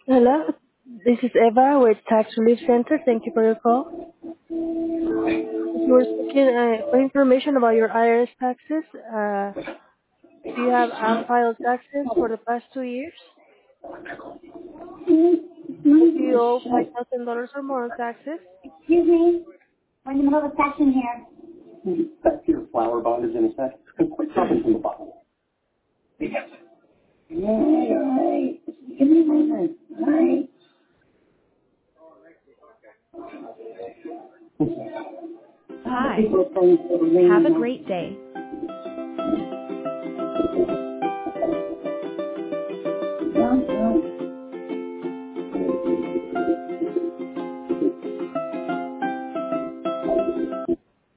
Hello, this is Eva with Tax Relief Center. Thank you for your call. If you were seeking for information about your IRS taxes, do you have unfiled taxes for the past 2 years? Do you owe $5,000 or more on taxes? Excuse me. We're in the middle of a session here. Back to your flower bond is in a sec. Quit dropping from the bottle. Yes. Yeah, alright. Give me a moment. Alright. Hi. Have a great day.